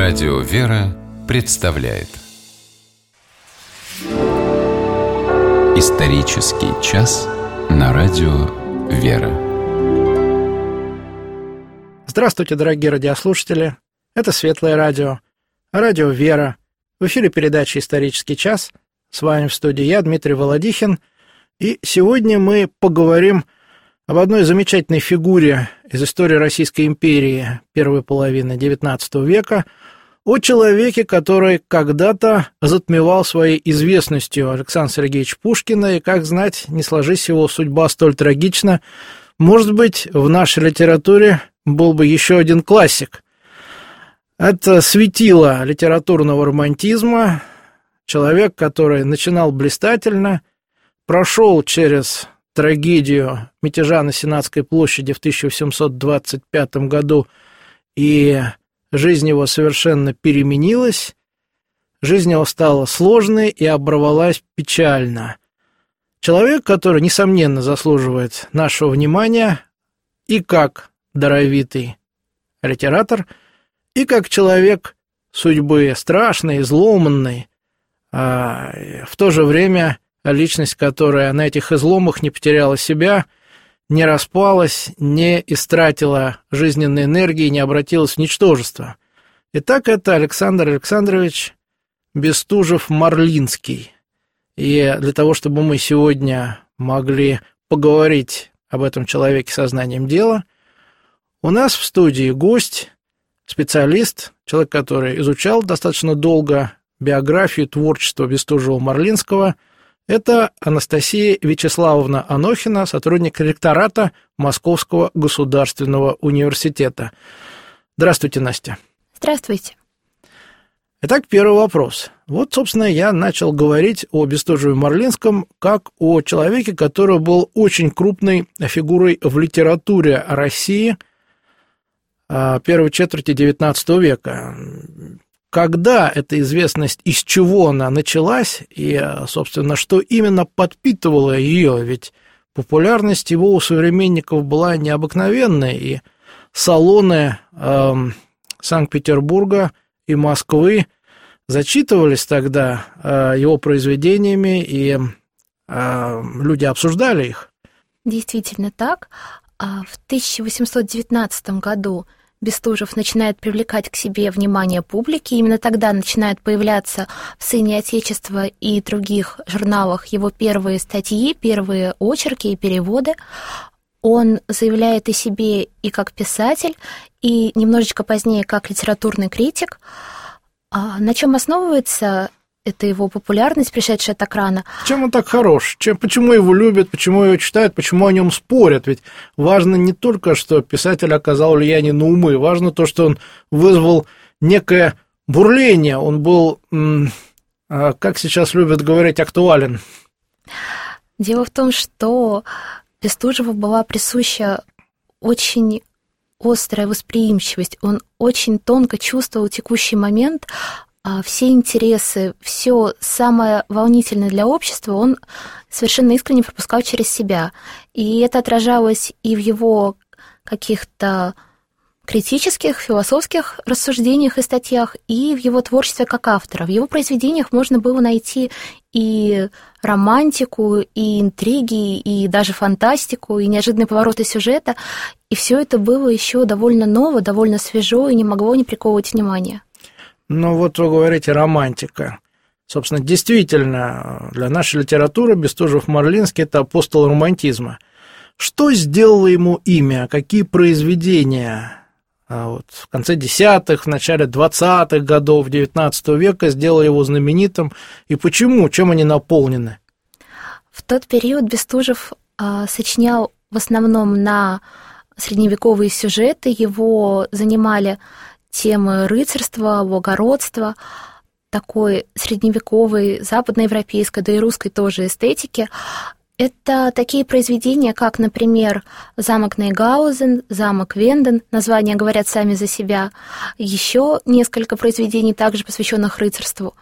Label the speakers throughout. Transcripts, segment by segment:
Speaker 1: Радио «Вера» представляет Исторический час на Радио «Вера».
Speaker 2: Здравствуйте, дорогие радиослушатели! Это Светлое радио, Радио «Вера». В эфире передача «Исторический час». С вами в студии я, Дмитрий Володихин. И сегодня мы поговорим об одной замечательной фигуре из истории Российской империи первой половины XIX века, о человеке, который когда-то затмевал своей известностью Александра Сергеевича Пушкина, и, как знать, не сложись его судьба столь трагична, может быть, в нашей литературе был бы еще один классик. Это светило литературного романтизма, человек, который начинал блистательно, прошел через трагедию мятежа на Сенатской площади в 1825 году, и жизнь его совершенно переменилась, жизнь его стала сложной и оборвалась печально. Человек, который, несомненно, заслуживает нашего внимания и как даровитый литератор, и как человек судьбы страшной, изломанной, а в то же время личность, которая на этих изломах не потеряла себя, не распалась, не истратила жизненной энергии, не обратилась в ничтожество. Итак, это Александр Александрович Бестужев-Марлинский. И для того, чтобы мы сегодня могли поговорить об этом человеке сознанием дела, у нас в студии гость, специалист, человек, который изучал достаточно долго биографию, творчество Бестужева-Марлинского. Это Анастасия Вячеславовна Анохина, сотрудник ректората Московского государственного университета. Здравствуйте, Настя.
Speaker 3: Здравствуйте.
Speaker 2: Итак, первый вопрос. Вот, собственно, я начал говорить о Бестужеве-Марлинском как о человеке, который был очень крупной фигурой в литературе России первой четверти XIX века. Когда эта известность, из чего она началась, и, собственно, что именно подпитывало ее, ведь популярность его у современников была необыкновенная, и салоны Санкт-Петербурга и Москвы зачитывались тогда его произведениями, и люди обсуждали их.
Speaker 3: Действительно так. В 1819 году Бестужев начинает привлекать к себе внимание публики. Именно тогда начинают появляться в «Сыне Отечества» и других журналах его первые статьи, первые очерки и переводы. Он заявляет о себе и как писатель, и немножечко позднее как литературный критик. На чем основывается эта его популярность, пришедшая от экрана?
Speaker 2: Чем он так хорош? Почему его любят, почему его читают, почему о нем спорят? Ведь важно не только, что писатель оказал влияние на умы, важно то, что он вызвал некое бурление, он был, как сейчас любят говорить, актуален.
Speaker 3: Дело в том, что Бестужеву была присуща очень острая восприимчивость, он очень тонко чувствовал текущий момент, все интересы, все самое волнительное для общества он совершенно искренне пропускал через себя. И это отражалось и в его каких-то критических, философских рассуждениях и статьях, и в его творчестве как автора. В его произведениях можно было найти и романтику, и интриги, и даже фантастику, и неожиданные повороты сюжета. И все это было еще довольно ново, довольно свежо и не могло не приковывать внимания.
Speaker 2: Ну вот вы говорите романтика. Собственно, действительно, для нашей литературы Бестужев-Марлинский – это апостол романтизма. Что сделало ему имя? Какие произведения в конце 10-х, в начале 20-х годов XIX века сделали его знаменитым? И почему? Чем они наполнены?
Speaker 3: В тот период Бестужев сочинял в основном на средневековые сюжеты. Его занимали темы рыцарства, благородства, такой средневековой, западноевропейской, да и русской тоже эстетики. Это такие произведения, как, например, «Замок Нейгаузен», «Замок Венден», названия говорят сами за себя, еще несколько произведений, также посвященных рыцарству.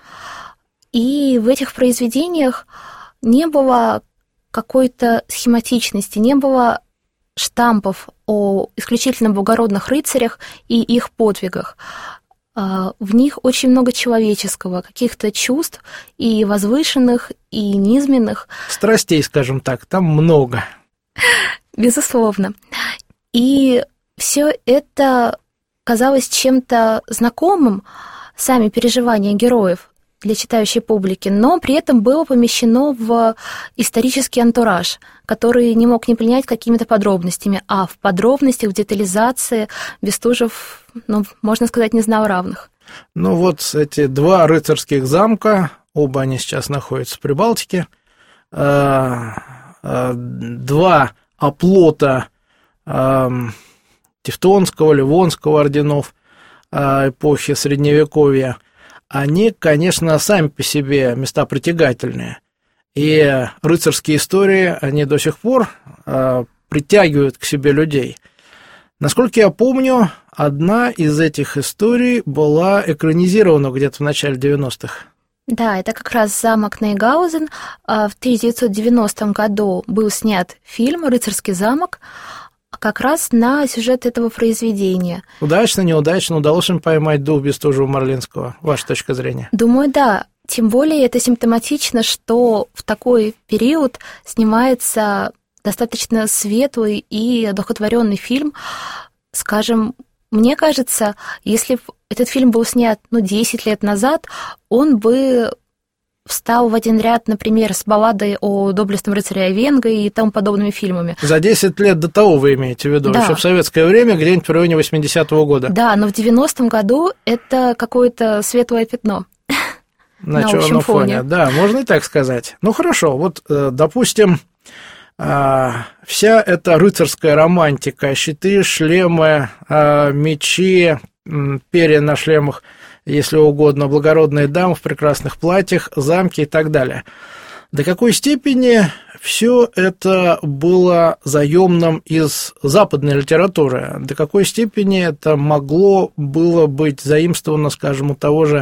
Speaker 3: И в этих произведениях не было какой-то схематичности, не было штампов о исключительно благородных рыцарях и их подвигах. в них очень много человеческого, каких-то чувств и возвышенных, и низменных.
Speaker 2: Страстей, скажем так, там много.
Speaker 3: Безусловно. И все это казалось чем-то знакомым, сами переживания героев для читающей публики, но при этом было помещено в исторический антураж, который не мог не пленять какими-то подробностями, а в подробностях, в детализации Бестужев, можно сказать, не знал равных.
Speaker 2: Вот эти два рыцарских замка, оба они сейчас находятся в Прибалтике, два оплота Тевтонского, Ливонского орденов эпохи Средневековья, они, конечно, сами по себе места притягательные. И рыцарские истории, они до сих пор притягивают к себе людей. Насколько я помню, одна из этих историй была экранизирована где-то в начале 90-х.
Speaker 3: Да, это как раз замок Нейгаузен. В 1990 году был снят фильм «Рыцарский замок», как раз на сюжет этого произведения.
Speaker 2: Удачно, неудачно, удалось им поймать дух Бестужева-Марлинского? Ваша точка зрения?
Speaker 3: Думаю, да. Тем более это симптоматично, что в такой период снимается достаточно светлый и одухотворенный фильм. Скажем, мне кажется, если бы этот фильм был снят 10 лет назад, он бы встал в один ряд, например, с балладой о доблестном рыцаре Айвенго и тому подобными фильмами.
Speaker 2: За 10 лет до того вы имеете в виду, да. Еще в советское время, где-нибудь в районе 80-го года.
Speaker 3: Да, но в 90-м году это какое-то светлое пятно
Speaker 2: на черном фоне. Да, можно и так сказать. Хорошо, допустим, вся эта рыцарская романтика, щиты, шлемы, мечи, перья на шлемах, если угодно, благородные дамы в прекрасных платьях, замки и так далее. До какой степени все это было заемным из западной литературы? До какой степени это могло было быть заимствовано, скажем, у того же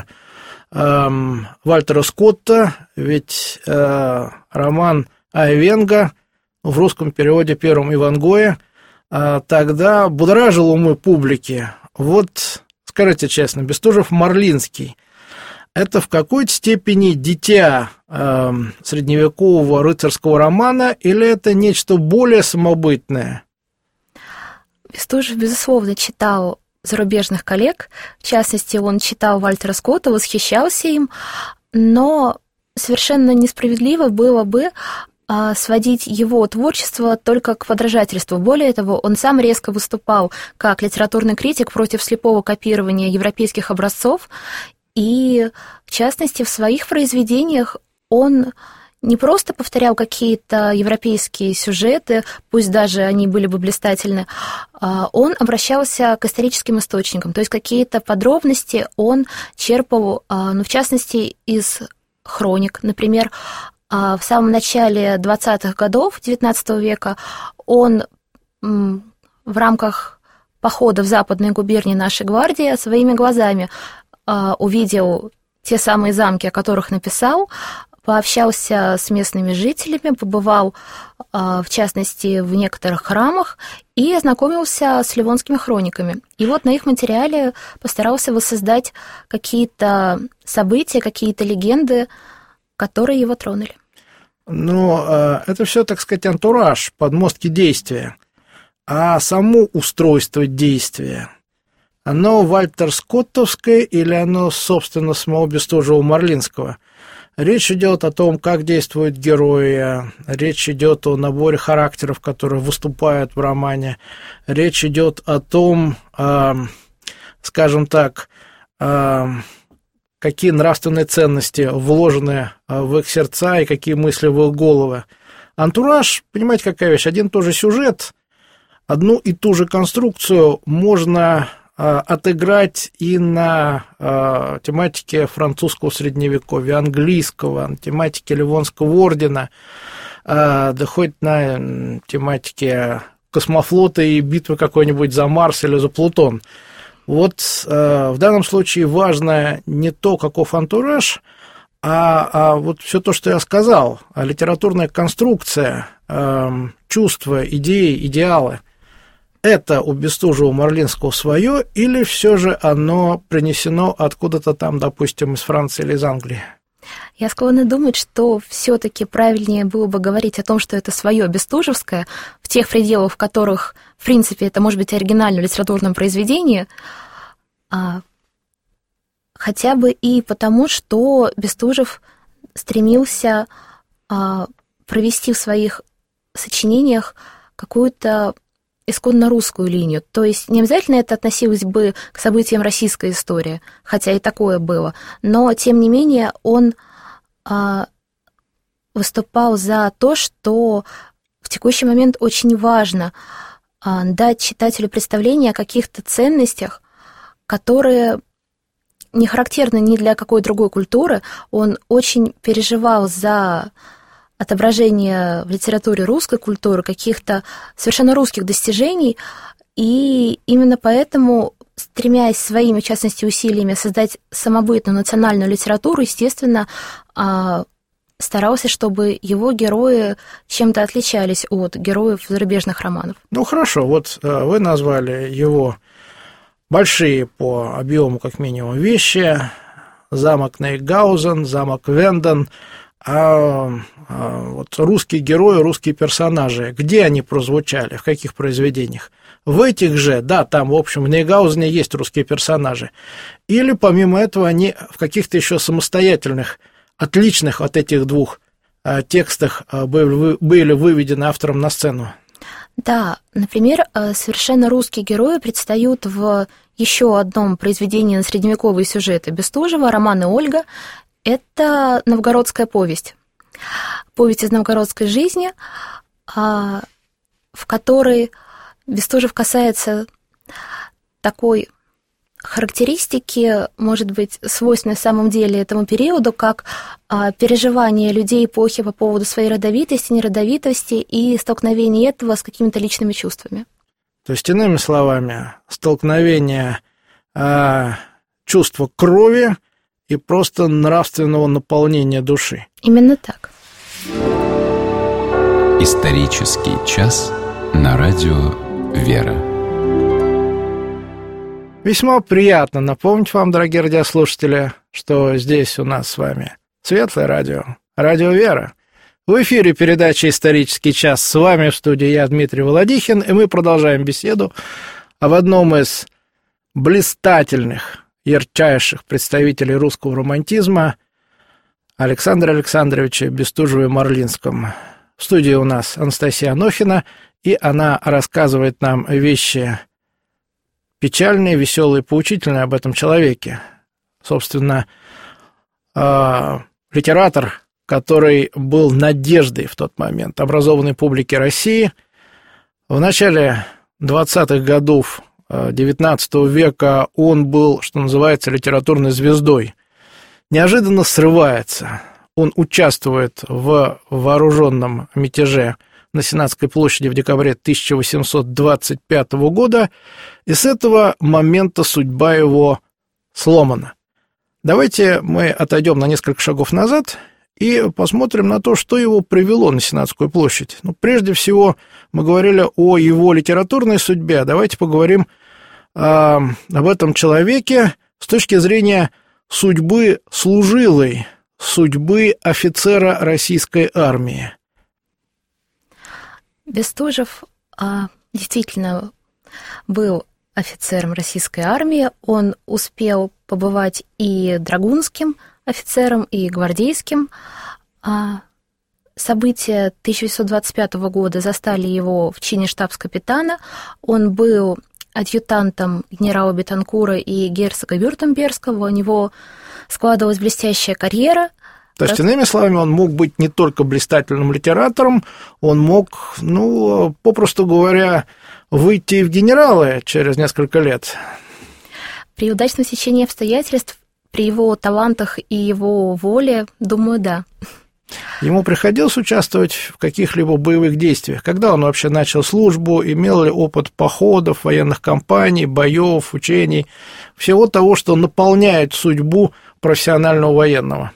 Speaker 2: Вальтера Скотта? Ведь роман Айвенго в русском переводе первым Ивангое тогда будоражил умы публики. Скажите честно, Бестужев-Марлинский – это в какой-то степени дитя средневекового рыцарского романа или это нечто более самобытное?
Speaker 3: Бестужев, безусловно, читал зарубежных коллег, в частности, он читал Вальтера Скотта, восхищался им, но совершенно несправедливо было бы сводить его творчество только к подражательству. Более того, он сам резко выступал как литературный критик против слепого копирования европейских образцов, и, в частности, в своих произведениях он не просто повторял какие-то европейские сюжеты, пусть даже они были бы блистательны, он обращался к историческим источникам, то есть какие-то подробности он черпал, в частности, из хроник. Например, в самом начале 20-х годов XIX века он в рамках похода в западные губернии нашей гвардии своими глазами увидел те самые замки, о которых написал, пообщался с местными жителями, побывал, в частности, в некоторых храмах и ознакомился с ливонскими хрониками. И на их материале постарался воссоздать какие-то события, какие-то легенды, которые его тронули.
Speaker 2: Это все, так сказать, антураж, подмостки действия. А само устройство действия, оно вальтер-скоттовское или оно, собственно, самого Бестужева-Марлинского? Речь идет о том, как действуют герои, речь идет о наборе характеров, которые выступают в романе, речь идет о том, скажем так, какие нравственные ценности вложены в их сердца и какие мысли в их головы. Антураж, понимаете, какая вещь? Один и тот же сюжет, одну и ту же конструкцию можно отыграть и на тематике французского средневековья, английского, на тематике Ливонского ордена, да хоть на тематике космофлота и битвы какой-нибудь за Марс или за Плутон. В данном случае важно не то, каков антураж, а все то, что я сказал, литературная конструкция, чувства, идеи, идеалы. это у Бестужева-Марлинского свое, или все же оно принесено откуда-то там, допустим, из Франции или из Англии?
Speaker 3: Я склонна думать, что все-таки правильнее было бы говорить о том, что это свое бестужевское, в тех пределах, в которых, в принципе, это может быть оригинальное литературное произведение, хотя бы и потому, что Бестужев стремился провести в своих сочинениях какую-то исконно русскую линию. То есть не обязательно это относилось бы к событиям российской истории, хотя и такое было, но, тем не менее, он выступал за то, что в текущий момент очень важно дать читателю представление о каких-то ценностях, которые не характерны ни для какой другой культуры. Он очень переживал за отображение в литературе русской культуры каких-то совершенно русских достижений, и именно поэтому, стремясь своими, в частности, усилиями создать самобытную национальную литературу, естественно, старался, чтобы его герои чем-то отличались от героев зарубежных романов.
Speaker 2: Ну, хорошо, вот вы назвали его большие по объему, как минимум, вещи: замок Нейгаузен, замок Венден. Вот русские герои, русские персонажи, где они прозвучали, в каких произведениях? В этих же, да, там, в общем, в Нейгаузене есть русские персонажи. Или, помимо этого, они в каких-то еще самостоятельных, отличных от этих двух текстах были выведены автором на сцену?
Speaker 3: Да, например, совершенно русские герои предстают в еще одном произведении на средневековые сюжеты Бестужева, романы «Ольга». Это новгородская повесть. Повесть из новгородской жизни, в которой Бестужев касается такой характеристики, может быть, свойственной в самом деле этому периоду, как переживание людей эпохи по поводу своей родовитости, неродовитости и столкновение этого с какими-то личными чувствами.
Speaker 2: То есть, иными словами, столкновение чувства крови и просто нравственного наполнения души.
Speaker 3: Именно так.
Speaker 1: Исторический час на радио «Вера».
Speaker 2: Весьма приятно напомнить вам, дорогие радиослушатели, что здесь у нас с вами Светлое радио, радио «Вера». В эфире передача «Исторический час». С вами в студии я, Дмитрий Володихин, и мы продолжаем беседу об одном из блистательных, ярчайших представителей русского романтизма Александре Александровиче Бестужеве-Марлинском. В студии у нас Анастасия Анохина, и она рассказывает нам вещи печальные, веселые, поучительные об этом человеке. Собственно, литератор, который был надеждой в тот момент образованной публики России. В начале 20-х годов XIX века он был, что называется, литературной звездой. Неожиданно срывается. Он участвует в вооруженном мятеже на Сенатской площади в декабре 1825 года, и с этого момента судьба его сломана. Давайте мы отойдем на несколько шагов назад и посмотрим на то, что его привело на Сенатскую площадь. Прежде всего, мы говорили о его литературной судьбе, давайте поговорим об этом человеке с точки зрения судьбы служилой, судьбы офицера российской армии.
Speaker 3: Бестужев действительно был офицером российской армии. Он успел побывать и драгунским офицером, и гвардейским. События 1925 года застали его в чине штабс-капитана. Он был адъютантом генерала Бетанкура и герцога Вюртембергского. У него складывалась блестящая карьера.
Speaker 2: То есть, иными словами, он мог быть не только блистательным литератором, он мог, попросту говоря, выйти в генералы через несколько лет.
Speaker 3: При удачном течении обстоятельств, при его талантах и его воле, думаю, да.
Speaker 2: Ему приходилось участвовать в каких-либо боевых действиях? Когда он вообще начал службу? Имел ли опыт походов, военных кампаний, боев, учений? Всего того, что наполняет судьбу профессионального военного?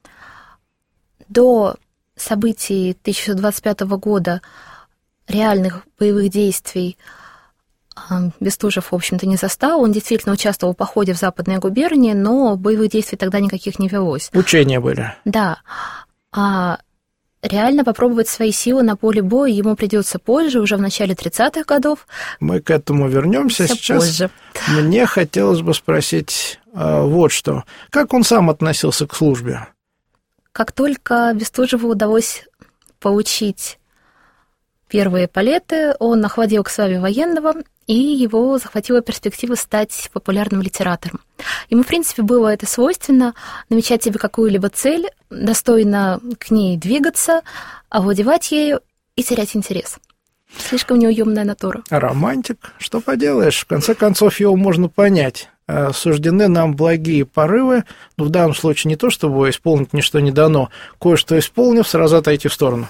Speaker 3: До событий 1925 года реальных боевых действий Бестужев, в общем-то, не застал. Он действительно участвовал в походе в Западные губернии, но боевых действий тогда никаких не велось.
Speaker 2: Учения были.
Speaker 3: Да. А реально попробовать свои силы на поле боя ему придется позже, уже в начале 30-х годов.
Speaker 2: Мы к этому вернемся сейчас.
Speaker 3: Позже.
Speaker 2: Мне хотелось бы спросить вот что. Как он сам относился к службе?
Speaker 3: Как только Бестужеву удалось получить первые эполеты, он охладил к славе военного, и его захватила перспектива стать популярным литератором. Ему, в принципе, было это свойственно, намечать себе какую-либо цель, достойно к ней двигаться, овладевать ею и терять интерес. Слишком неуемная натура.
Speaker 2: Романтик, что поделаешь, в конце концов его можно понять. Суждены нам благие порывы, но в данном случае не то, чтобы исполнить ничто не дано, кое-что исполнив, сразу отойти в сторону.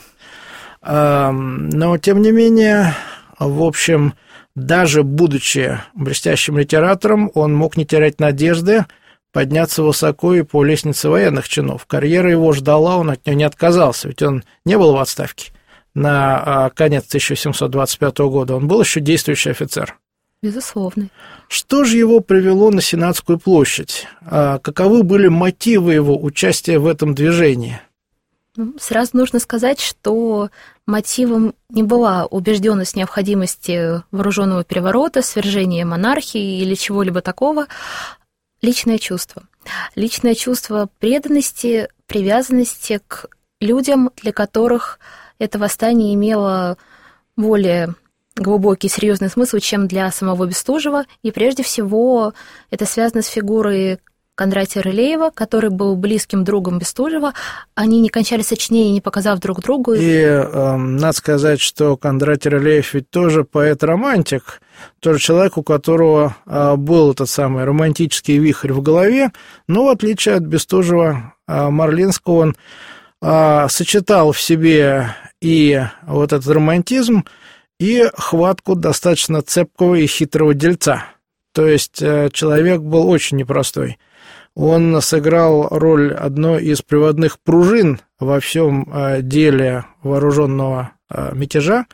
Speaker 2: Но, тем не менее, в общем, даже будучи блестящим литератором, он мог не терять надежды подняться высоко и по лестнице военных чинов. Карьера его ждала, он от нее не отказался, ведь он не был в отставке на конец 1725 года, он был еще действующий офицер.
Speaker 3: Безусловно.
Speaker 2: Что же его привело на Сенатскую площадь? Каковы были мотивы его участия в этом движении?
Speaker 3: Сразу нужно сказать, что мотивом не была убежденность в необходимости вооруженного переворота, свержения монархии или чего-либо такого. Личное чувство. Личное чувство преданности, привязанности к людям, для которых это восстание имело более глубокий, серьезный смысл, чем для самого Бестужева. И прежде всего это связано с фигурой Кондратия Рылеева, который был близким другом Бестужева. Они не кончали сочинения, не показав друг другу.
Speaker 2: И надо сказать, что Кондратий Рылеев ведь тоже поэт-романтик, тоже человек, у которого был этот самый романтический вихрь в голове, но в отличие от Бестужева, Марлинского, он сочетал в себе и вот этот романтизм, и хватку достаточно цепкого и хитрого дельца. То есть человек был очень непростой. Он сыграл роль одной из приводных пружин во всем деле вооруженного мятежа.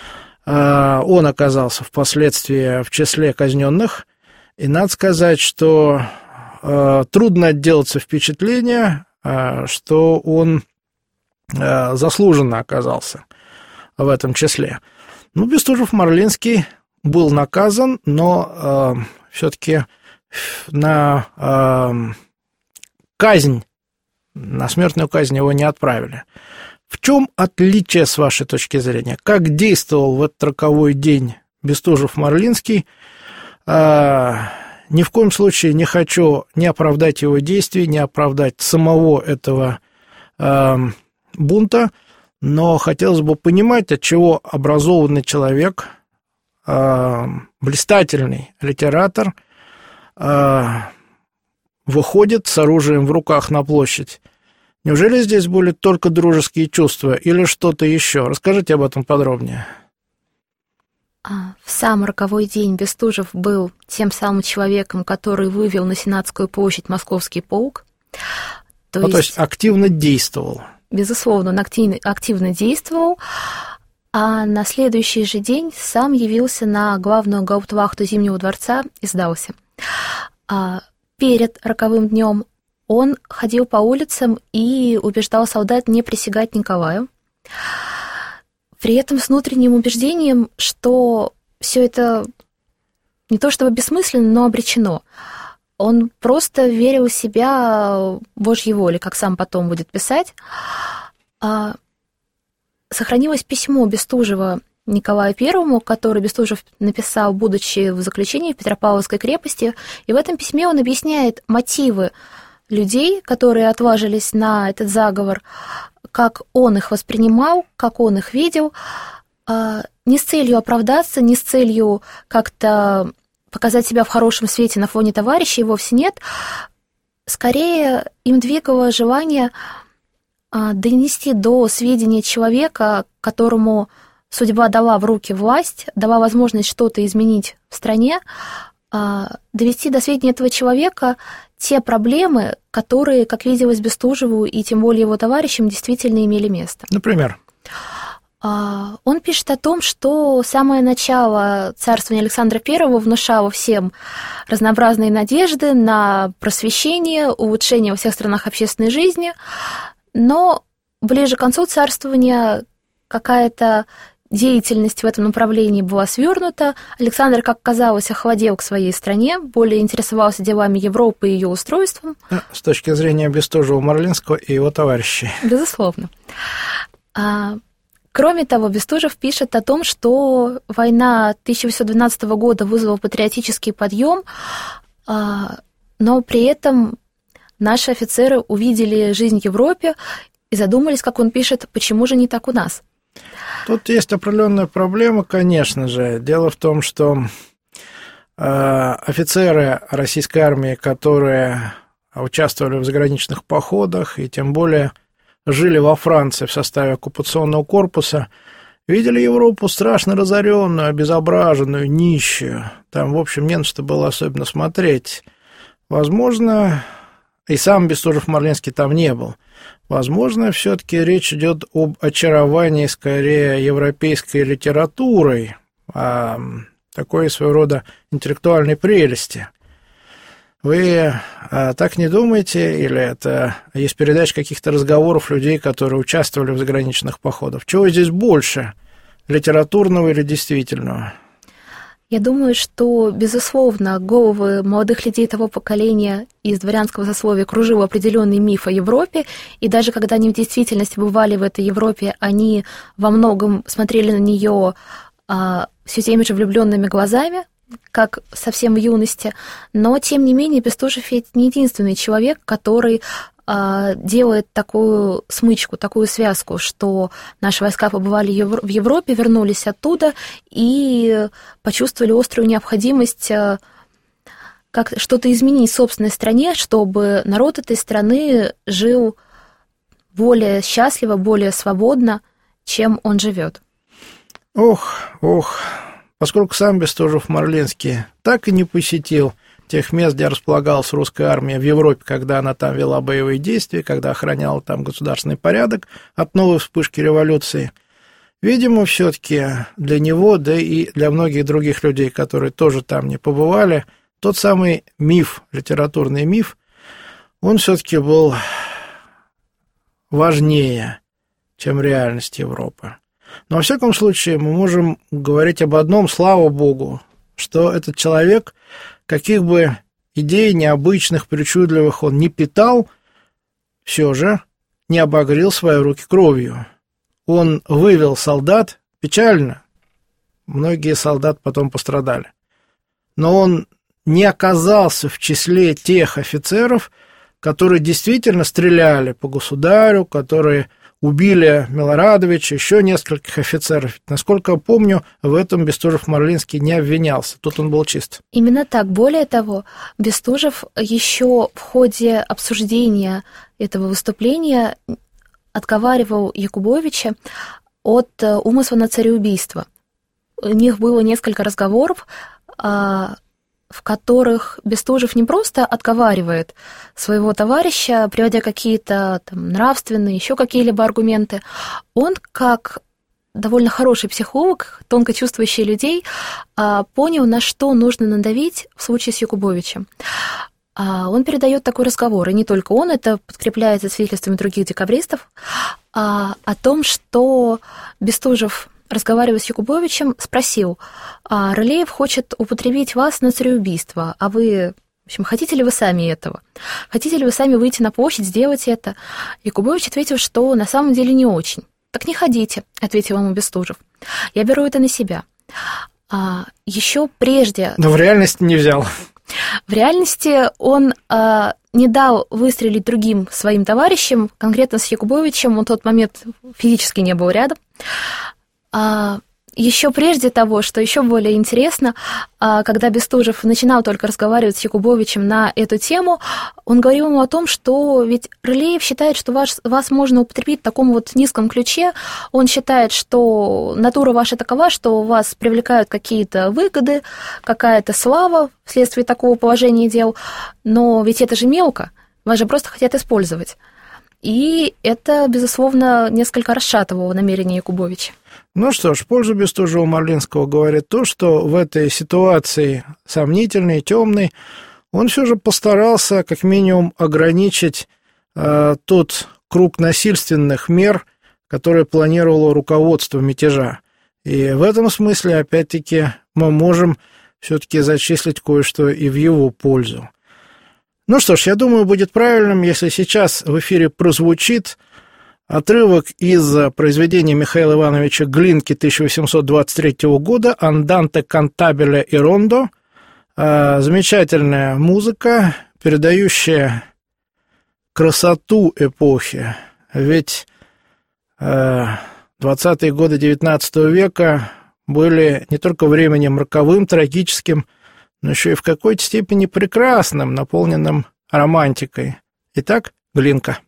Speaker 2: Он оказался впоследствии в числе казненных. И надо сказать, что трудно отделаться впечатления, что он заслуженно оказался в этом числе. Ну, Бестужев-Марлинский был наказан, но все-таки на казнь, на смертную казнь его не отправили. В чем отличие, с вашей точки зрения? Как действовал в этот роковой день Бестужев-Марлинский? Ни в коем случае не хочу ни оправдать его действий, ни оправдать самого этого бунта, но хотелось бы понимать, от чего образованный человек, блистательный литератор, выходит с оружием в руках на площадь. Неужели здесь были только дружеские чувства или что-то еще? Расскажите об этом подробнее.
Speaker 3: В сам роковой день Бестужев был тем самым человеком, который вывел на Сенатскую площадь московский полк. То есть
Speaker 2: активно действовал.
Speaker 3: Безусловно, он активно действовал, а на следующий же день сам явился на главную гауптвахту Зимнего дворца и сдался. Перед роковым днем он ходил по улицам и убеждал солдат не присягать Николаю. При этом с внутренним убеждением, что все это не то чтобы бессмысленно, но обречено. Он просто верил в себя Божьей воле, как сам потом будет писать. Сохранилось письмо Бестужева Николаю I, который Бестужев написал, будучи в заключении в Петропавловской крепости, и в этом письме он объясняет мотивы людей, которые отважились на этот заговор, как он их воспринимал, как он их видел, не с целью оправдаться, не с целью как-то показать себя в хорошем свете на фоне товарищей, вовсе нет. Скорее, им двигало желание донести до сведения человека, которому судьба дала в руки власть, дала возможность что-то изменить в стране, довести до сведения этого человека те проблемы, которые, как виделось Бестужеву и тем более его товарищам, действительно имели место.
Speaker 2: Например?
Speaker 3: Он пишет о том, что самое начало царствования Александра I внушало всем разнообразные надежды на просвещение, улучшение во всех странах общественной жизни, но ближе к концу царствования какая-то деятельность в этом направлении была свернута. Александр, как казалось, охладел к своей стране, более интересовался делами Европы и ее устройством.
Speaker 2: С точки зрения Бестужева-Марлинского и его товарищей.
Speaker 3: Безусловно. Кроме того, Бестужев пишет о том, что война 1812 года вызвала патриотический подъем, но при этом наши офицеры увидели жизнь в Европе и задумались, как он пишет, почему же не так у нас.
Speaker 2: Тут есть определенная проблема, конечно же. Дело в том, что офицеры российской армии, которые участвовали в заграничных походах и тем более жили во Франции в составе оккупационного корпуса, видели Европу страшно разоренную, обезображенную, нищую. Там, в общем, не на что было особенно смотреть. Возможно, и сам Бестужев-Марлинский там не был. Возможно, все-таки речь идет об очаровании скорее европейской литературой, о такой своего рода интеллектуальной прелести. Вы так не думаете, или это есть передача каких-то разговоров людей, которые участвовали в заграничных походах? Чего здесь больше, литературного или действительного?
Speaker 3: Я думаю, что, безусловно, головы молодых людей того поколения из дворянского сословия кружил определенный миф о Европе, и даже когда они в действительности бывали в этой Европе, они во многом смотрели на нее все теми же влюбленными глазами, как совсем в юности, но, тем не менее, Бестужев ведь не единственный человек, который делает такую смычку, такую связку, что наши войска побывали в Европе, вернулись оттуда и почувствовали острую необходимость как что-то изменить в собственной стране, чтобы народ этой страны жил более счастливо, более свободно, чем он живет.
Speaker 2: Ох, поскольку сам Бестужев-Марлинский так и не посетил тех мест, где располагалась русская армия в Европе, когда она там вела боевые действия, когда охраняла там государственный порядок от новой вспышки революции, видимо, все-таки для него, да и для многих других людей, которые тоже там не побывали, тот самый миф, литературный миф, он все-таки был важнее, чем реальность Европы. Но, во всяком случае, мы можем говорить об одном, слава Богу, что этот человек, каких бы идей необычных, причудливых он не питал, все же не обогрел свои руки кровью. Он вывел солдат, печально, многие солдаты потом пострадали, но он не оказался в числе тех офицеров, которые действительно стреляли по государю, которые убили Милорадовича, еще нескольких офицеров. Насколько я помню, в этом Бестужев-Марлинский не обвинялся. Тут он был чист.
Speaker 3: Именно так. Более того, Бестужев еще в ходе обсуждения этого выступления отговаривал Якубовича от умысла на цареубийство. У них было несколько разговоров, в которых Бестужев не просто отговаривает своего товарища, приводя какие-то там нравственные, еще какие-либо аргументы. Он, как довольно хороший психолог, тонко чувствующий людей, понял, на что нужно надавить в случае с Якубовичем. Он передает такой разговор, и не только он, это подкрепляется свидетельствами других декабристов, о том, что Бестужев, разговаривая с Якубовичем, спросил: Рылеев хочет употребить вас на цареубийство, а вы, в общем, хотите ли вы сами этого? Хотите ли вы сами выйти на площадь, сделать это? Якубович ответил, что на самом деле не очень. Так не ходите, ответил ему Бестужев. Я беру это на себя. Еще прежде...
Speaker 2: Но в реальности не взял.
Speaker 3: В реальности он не дал выстрелить другим своим товарищам, конкретно с Якубовичем, он в тот момент физически не был рядом. Еще прежде того, что еще более интересно, когда Бестужев начинал только разговаривать с Якубовичем на эту тему, он говорил ему о том, что ведь Рылеев считает, что вас можно употребить в таком вот низком ключе, он считает, что натура ваша такова, что вас привлекают какие-то выгоды, какая-то слава вследствие такого положения дел, но ведь это же мелко, вас же просто хотят использовать. и это, безусловно, несколько расшатывало намерения Якубовича.
Speaker 2: Ну что ж, в пользу Бестужева-Марлинского говорит то, что в этой ситуации сомнительной, темной, он все же постарался как минимум ограничить тот круг насильственных мер, которые планировало руководство мятежа. И в этом смысле, опять-таки, мы можем все-таки зачислить кое-что и в его пользу. Ну что ж, я думаю, будет правильным, если сейчас в эфире прозвучит отрывок из произведения Михаила Ивановича Глинки 1823 года «Анданте кантабеле и рондо». Замечательная музыка, передающая красоту эпохи. Ведь 20-е годы XIX века были не только временем роковым, трагическим, но еще и в какой-то степени прекрасным, наполненным романтикой. Итак, Глинка.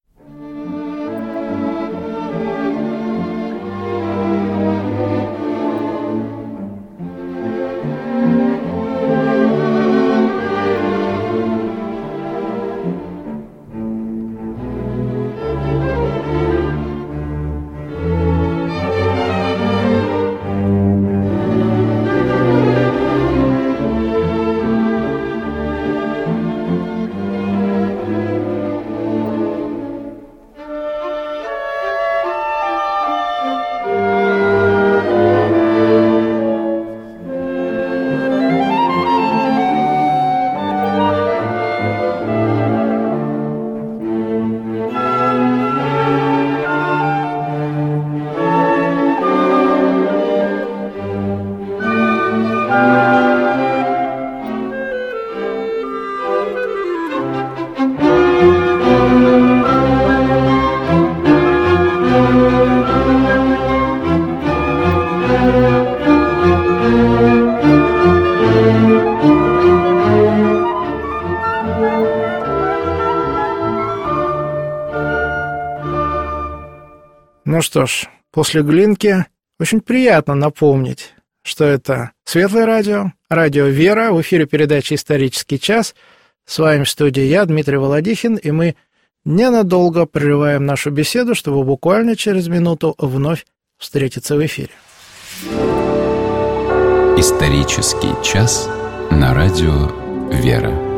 Speaker 2: Ну что ж, после Глинки очень приятно напомнить, что это Светлое радио, радио «Вера», в эфире передача «Исторический час». С вами в студии я, Дмитрий Володихин, и мы ненадолго прерываем нашу беседу, чтобы буквально через минуту вновь встретиться в эфире.
Speaker 1: «Исторический час» на радио «Вера».